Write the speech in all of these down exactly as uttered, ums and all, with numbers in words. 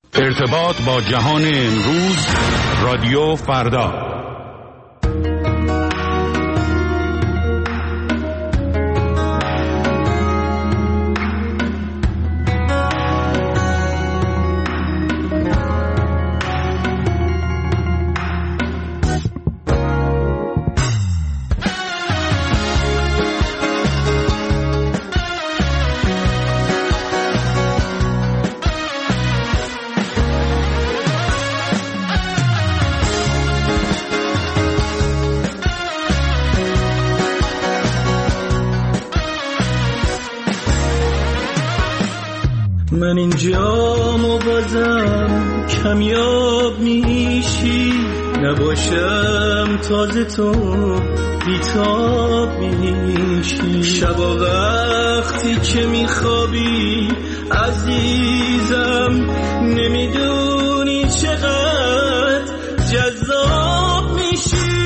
ارتباط با جهان امروز، رادیو فردا. من اینجا مبازم کمیاب میشی، نباشم تازه تو بیتاب میشی. شبا وقتی که میخوابی عزیزم نمیدونی چقدر جذاب میشی.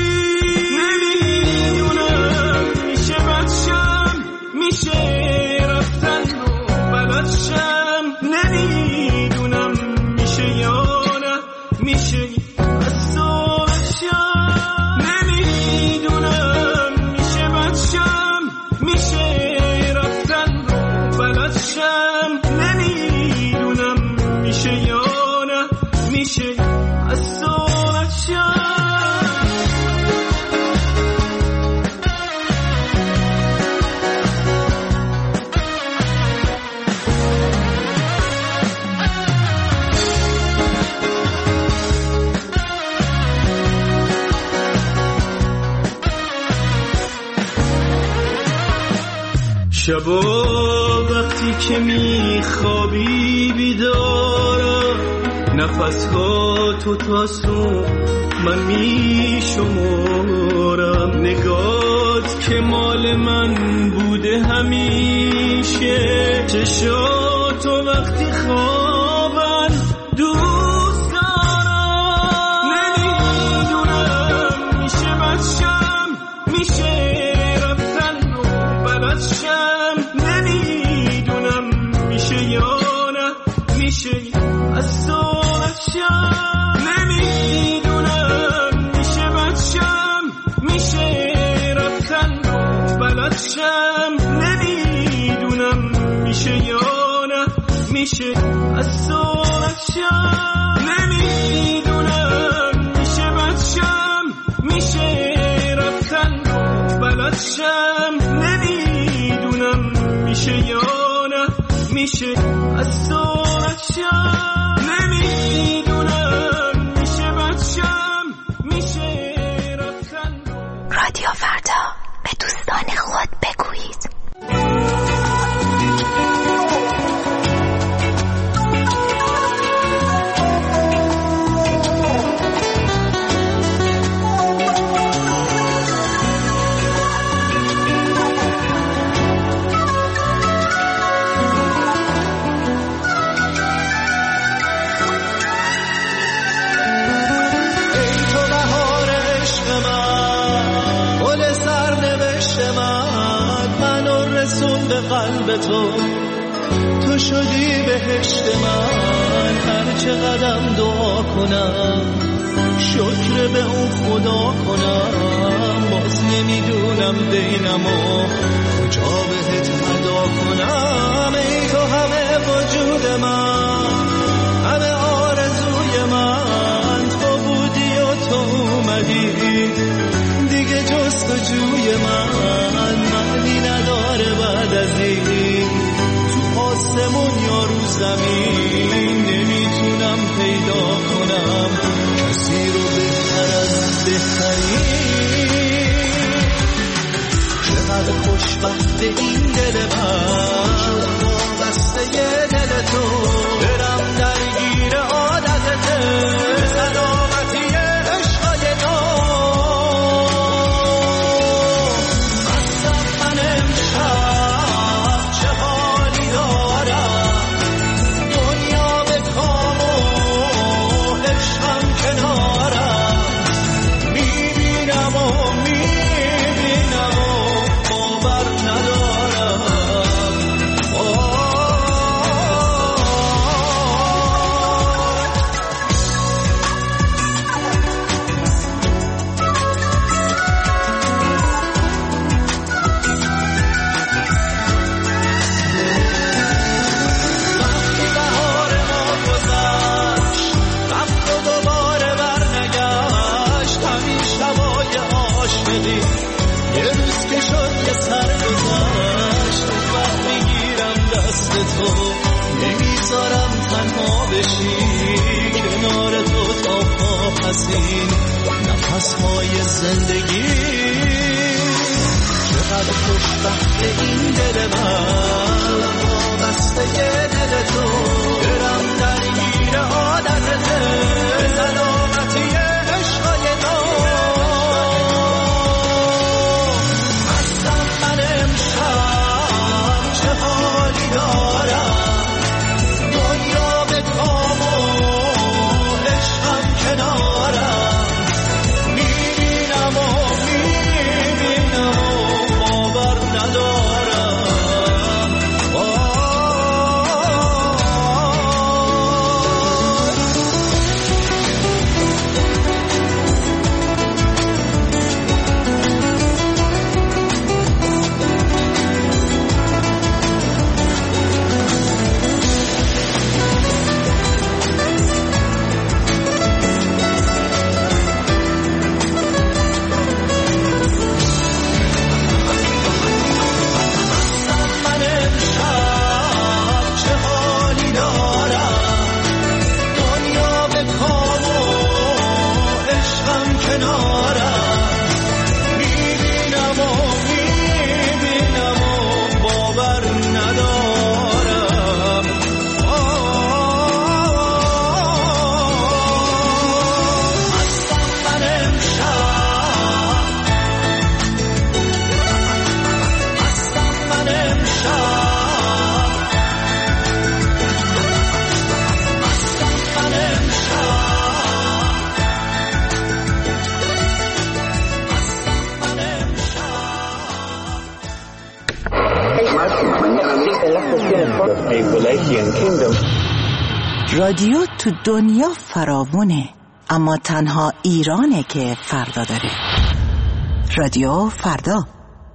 نمیدونم میشه بچم، میشه رفتن رو بلدشم، نمیدونم میشه یا نه میشه از تو بچم. نمیدونم میشه بچم، میشه رفتن رو بلدشم، نمیدونم میشه یا نه میشه از تو بچم. شبا وقتی که میخوابی بیدارم، نفسها تو تا صبح من میشمارم. نگات که مال من بوده همیشه، چشاتو وقتی خوابن دوست دارم. نمیدونم میشه بچم، میشه رفتن رو بلدشم، نمیدونم میشه یا نه میشه از تو بچم. نمیدونم میشه بچم، میشه رفتن رو بلدشم، نمیدونم میشه یا نه میشه از تو بچم. نمیدونم میشه بچم، میشه رفتن رو بلدشم، نمیدونم میشه یا نه میشه از تو بچم. نمیدونم میشه بچم، میشه رفتن. رادیو فردا، به دوستان خود بگویید. قلب تو تو شدی بهشت من. هر چه قدم دعا کنم، شکر به اون خدا کنم، باز نمیدونم بینمو کجا بهت ادا کنم. ای تو همه وجود من، همه آرزوی من، تو بودی و تو اومدی، دیگه جستجوی من معنی نداره بعد از این. تو آسمون یا رو زمین نمیتونم پیدا کنم کسی رو بهتر از بهترین. چقدر خوشبخت این دل من شد وابسته یه دل تو، برم درگیر عادتته سلامتی عشقای نو. میبینم و میبینم و باور ندارم تنها بشی کنار تو تا پا پسین نفس های زندگی چقدر خوشبخت این دل من وابسته دل تو دلم درگیر عادتته به سلامتی عشقای تو هستم من امشب چه حالی دارم دنیا به کام و عشقم کنارم میبینم و میبینم و باور ندارم رادیو تو دنیا فراوونه، اما تنها ایرانه که فردا داره. رادیو فردا.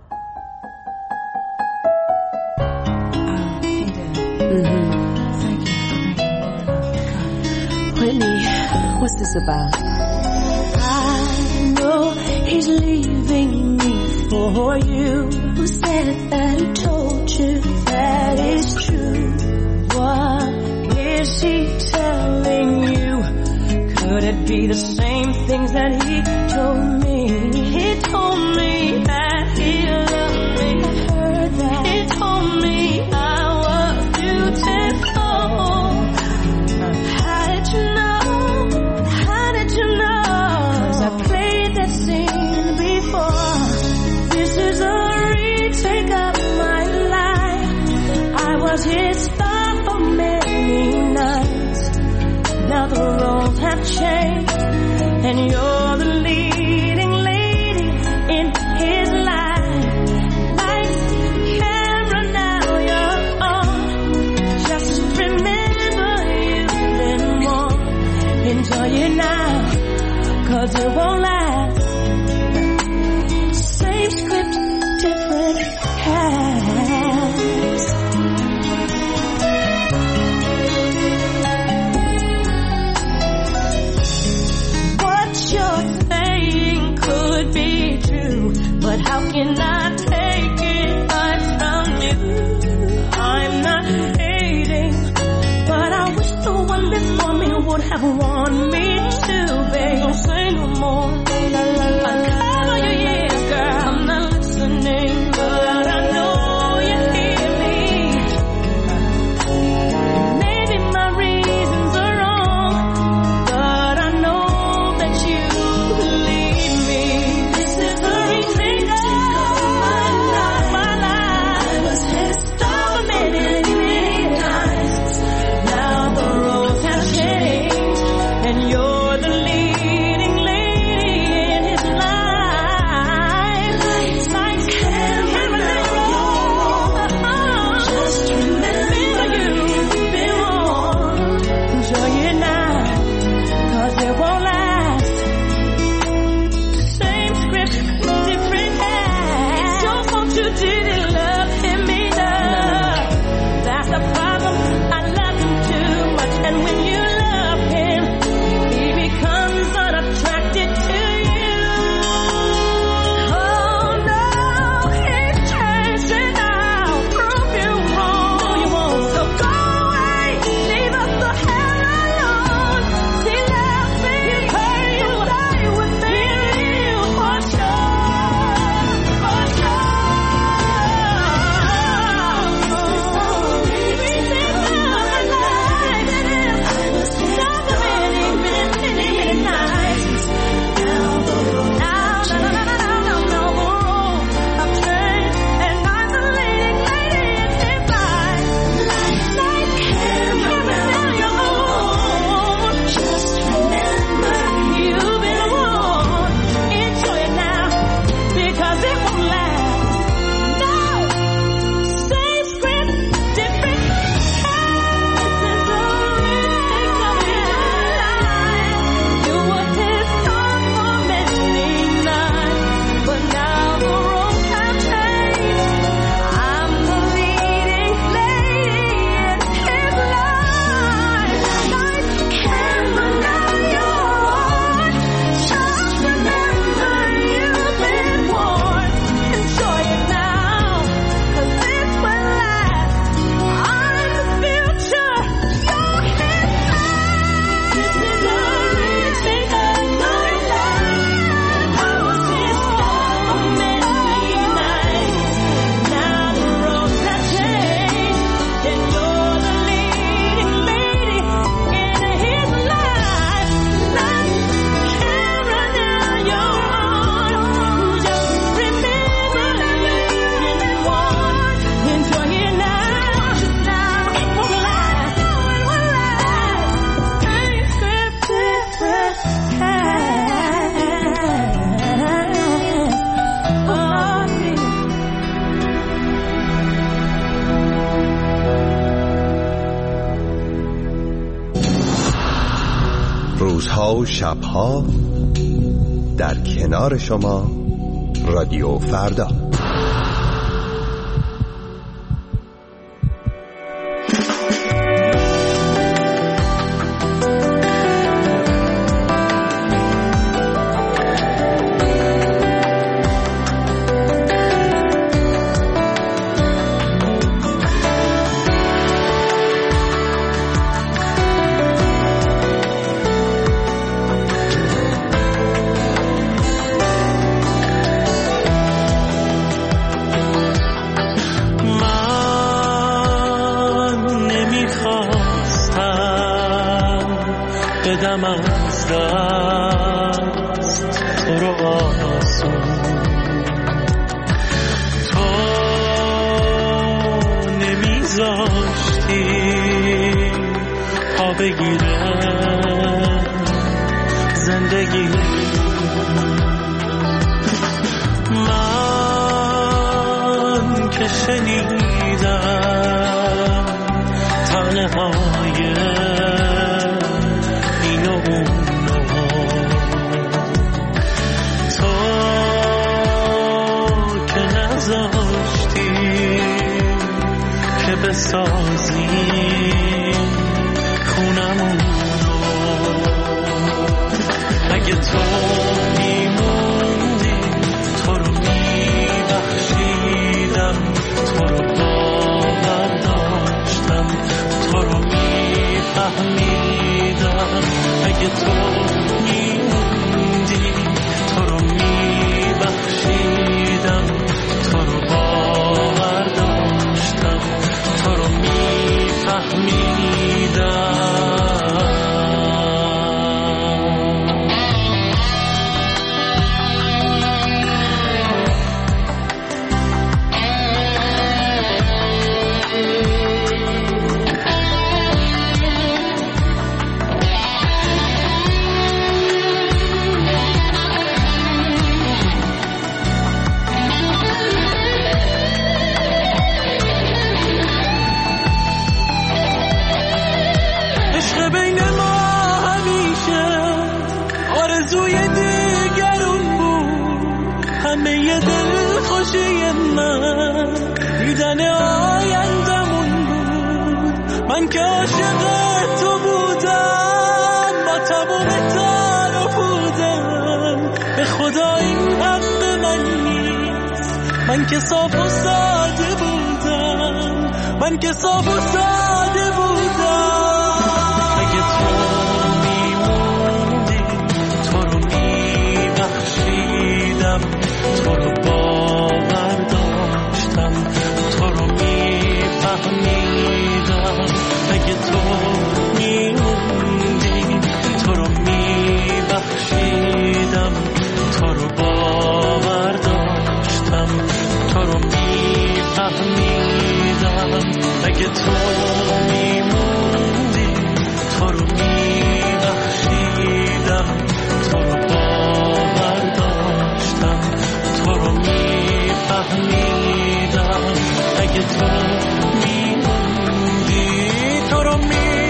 Whitney, what's this about? I know he's leaving me for you. Who said that? Who told you that is true? What is he telling you? Could it be the same things that he told me? He told me that he loved me. I heard that. He told me I was beautiful. How did you know? How did you know? 'Cause I played that scene before. This is a retake of my life. I was his star for many nights. Now the roles have changed, and you're the leading lady in his life. Lights, camera, now you're on. Just remember you've been warned. Enjoy it now, 'cause it won't last. Same script, different cast. What you're saying could be true, but how can I take it from you? I'm not hating, but I wish the one before me would have warned me to, babe. Don't say no more. Uncover your ears, girl. I'm not listening, but I know you hear me. Maybe my reasons are wrong, but I know that you believe me. This is a remake of my life. My life. I was his star many, many times. Now the roads have changed, and you're the leading lady in his life. روزها و شبها در کنار شما رادیو فردا. بدم از دست تو رو آسون، تو نمیذاشتی پا بگیره زندگی. من که شنیدم تنهای بسازی خونمون رو، اگه تو میموندی تو رو میبخشیدم، تو رو باور داشتم، تو رو میفهمیدم. اگه تو میموندی تو رو میبخشیدم، تو رو باور داشتم، تو رو میفهمیدم. همه دل خوشی من دیدن آیندمون بود. من که عاشق تو بودم با تمام تن و پودم، به خدا این حق من نیست. من که صاف و ساده بودم، من که صاف و ساده بودم. اگه تو میموندی تو رو میبخشیدم، تو رو باور داشتم، تو رو میفهمیدم. اگه تو میموندی تو رو میبخشیدم، تو رو باور داشتم، تو رو میفهمیدم. اگه تو میموندی تو رو میبخشیدم، تو رو باور داشتم، تو رو میفهمیدم. اگه تو میموندی تو رو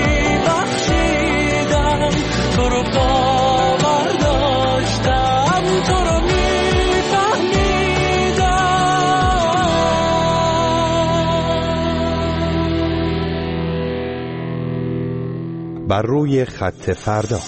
میبخشیدم، تو رو باور داشتم، تو رو میفهمیدم. بر روی خط فردا.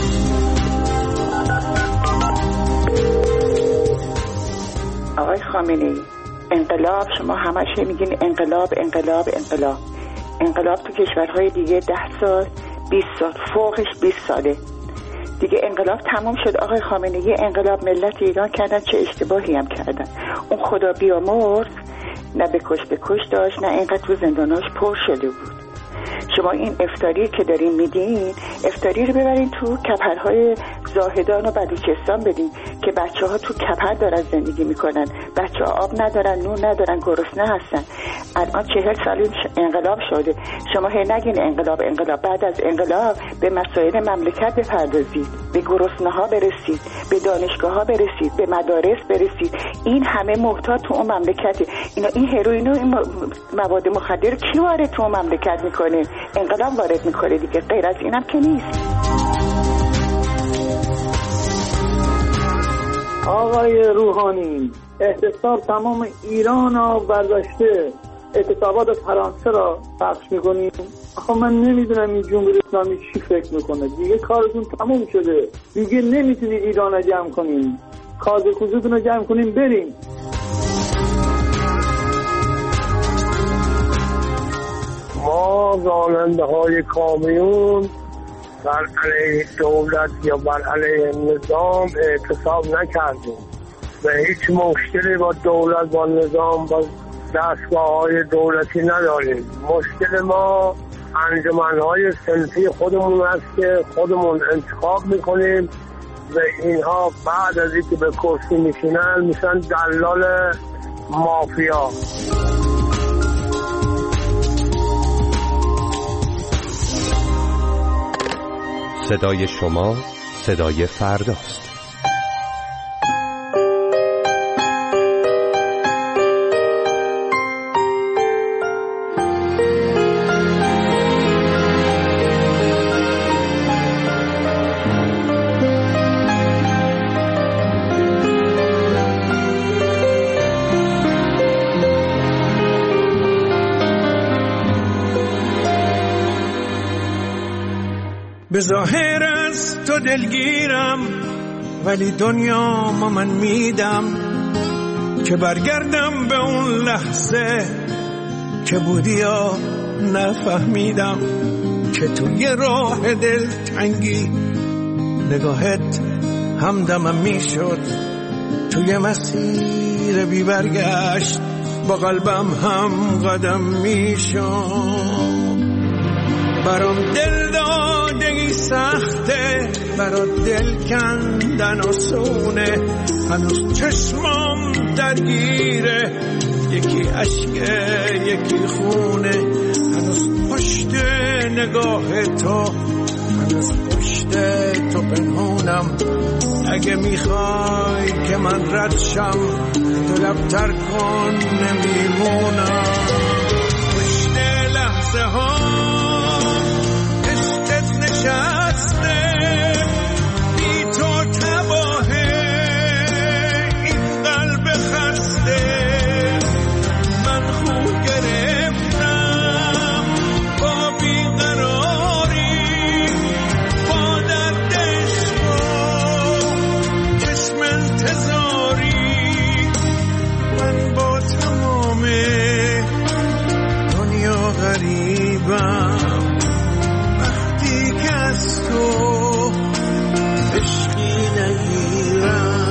آقای خامنه‌ای، انقلاب، شما همش میگین انقلاب انقلاب انقلاب. انقلاب تو کشورهای دیگه ده سال بیست سال فوقش بیست ساله دیگه انقلاب تموم شد. آقای خامنه‌ای، انقلاب ملت ایران کردن، چه اشتباهی هم کردن. اون خدا بیامرز نه بکش بکش داشت، نه اینقدر تو زنداناش پر شده بود. شما این افتاری که دارین میدین، افتاری رو ببرین تو کپرهای زاهدان و بلوچستان بدین که بچه ها تو کپر دارن زندگی میکنن، بچه ها آب ندارن، نون ندارن، گرسنه هستن. الان چهل سال انقلاب شده، شما هی نگین انقلاب انقلاب. بعد از انقلاب به مسائل مملکت بپردازید، به گرسنه ها برسید، به دانشگاه ها برسید، به مدارس برسید. این همه محتاج تو اون مملکته. اینا این هروئین و این مواد مخدر کی وارد تو اون مملکت میکنه؟ انقلاب وارد میکنه دیگه، غیر از اینم که نیست. آقای روحانی، اعتصاب تمام ایران را برداشته، اعتصابات فرانسه را پخش میکنیم. آخه من نمیدونم این جمهوری اسلامی چی فکر میکنه. دیگه کارتون تموم شده، دیگه نمیتونید ایران را جمع کنیم. کازه کوزتون رو جمع کنیم بریم. ما راننده های کامیون بر علیه دولت یا بر علیه نظام اعتصاب نکردیم و هیچ مشکلی با دولت، با نظام، با دستگاه های دولتی نداریم. مشکل ما انجمن های صنفی خودمون هست که خودمون انتخاب میکنیم و اینها بعد از اینکه به کرسی میشینن میشن دلال مافیا. صدای شما صدای فرداست. به ظاهر از تو دلگیرم ولی دنیا ما من میدم که برگردم به اون لحظه که بودی یا نفهمیدم که توی راه دل تنگی نگاهت همدمم میشد توی مسیر بی برگشت با قلبم هم قدم میشد. برام دل دادگی سخته، برات دل کندن آسونه، هنوز چشمام درگیره، یکی عشقه یکی خونه، هنوز پشت نگاه تو، هنوز پشت تو پنهونم. اگه میخوای که من رد شم تو لبتر کن نمیمونم. پشت لحظه ها نشسته بی تو تباهه این قلب خسته. من خو گرفتم با بیقراری، با درد عشق و چشم انتظاری. من با تمام دنیا غریبم از تو عشقی نگیرم.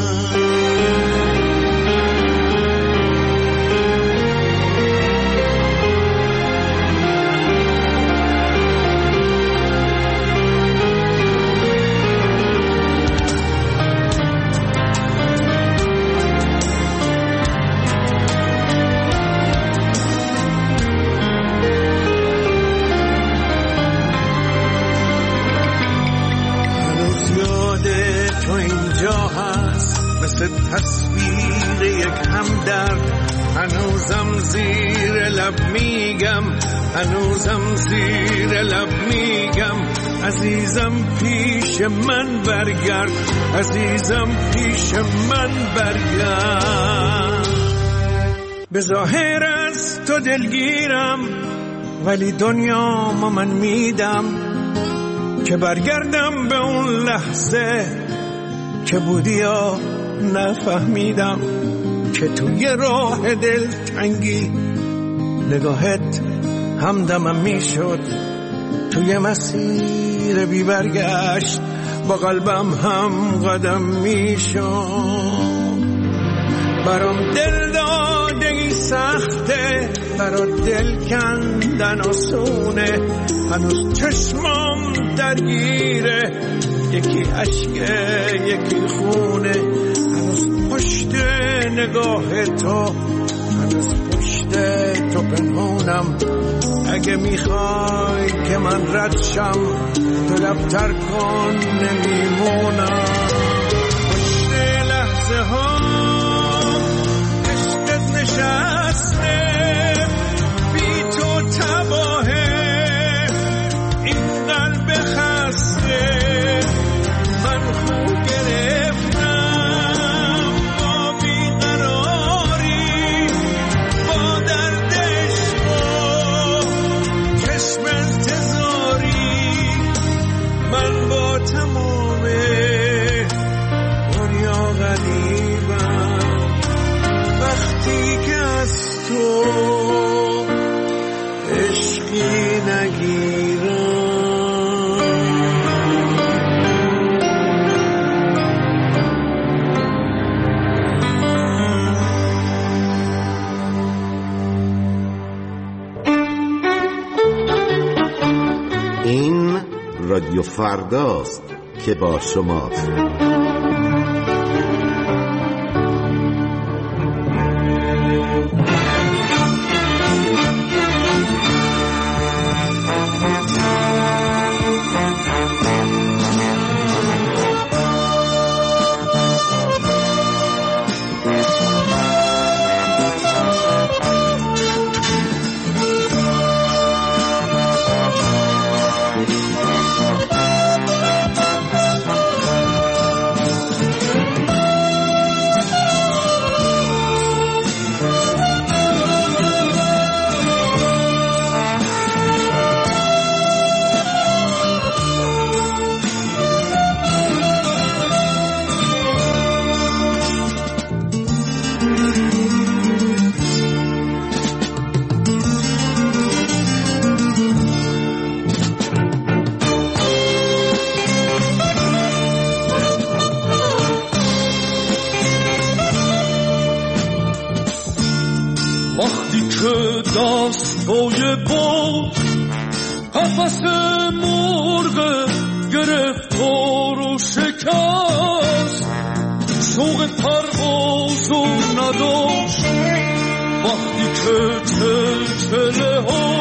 مثل تصویر یک همدرد، هنوزم زیر لب میگم، هنوزم زیر لب میگم عزیزم پیش من برگرد، عزیزم پیش من برگرد. به ظاهر از تو دلگیرم ولی دنیا ما من میدم که برگردم به اون لحظه که بودی یا نفهمیدم که توی راه دل تنگی نگاهت همدمم میشد توی مسیر بی برگشت با قلبم هم قدم میشد. برام دل دادگی سخته، برات دل کندن آسونه، هنوز چشمام درگیره، یکی عشقه یکی خونه، هنوز پشت نگاه تو، هنوز پشت تو پنهونم. اگه میخوای که من رد شم تو لبتر کن نمیمونم. پشت لحظه ها عشقت نشسته بی تو تباهه این قلب خسته. من خو گرفتم تمام دنیا غریبم وقتی که از تو عشقی نگیرم. این رادیو فرداست که با شماست. وقتی که دستای با قفس مرغ گرفتار و شکست شوق پرواز و نداشت. وقتی که چلچله ها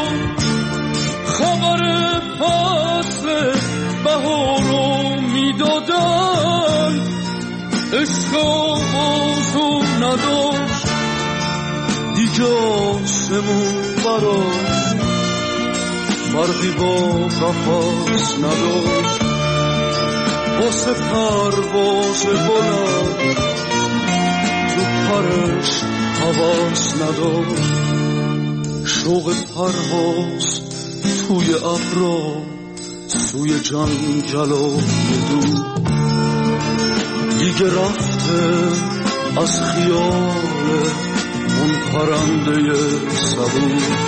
خبر فصل بهار رو میدادن عشق آواز و نداشت. دیگه آسمون براش فرقی با قفس نداشت. واسه پرواز بلند تو پرش حواس نداشت. شوق پرواز توی ابرا سوی جنگل و دور دیگه رفته از خیال اون پرنده صبور.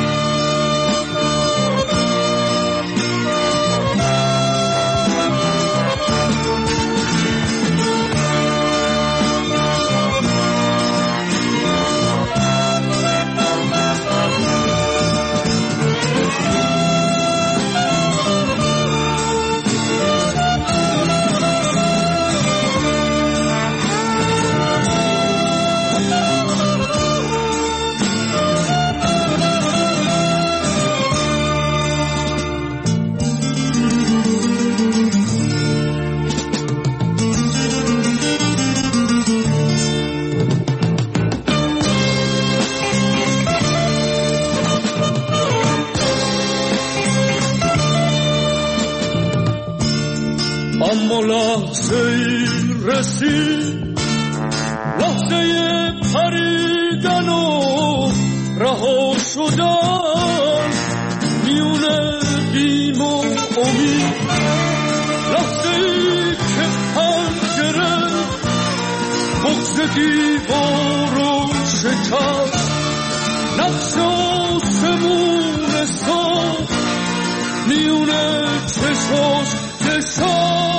اما لحظه ای رسید، لحظه پریدن و رها شدن میون بیم و امید، لحظه ای که پنجره بغض دیوار رو شکست، نقش آسمون ساخت میون چشاش چشاش.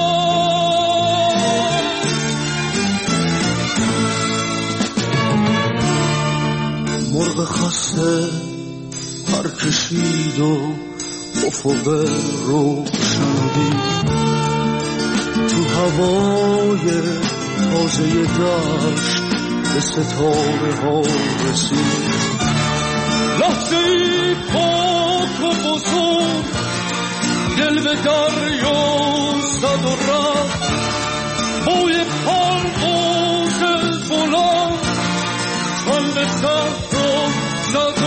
مرغ خسته پر کشید و افق روشن تو هوای تازه دشت به ستاره ها رسید، لحظه ای پاک و بزرگ دل به دریا زد و رفت، بوی پرواز بلند چون به صحرا زد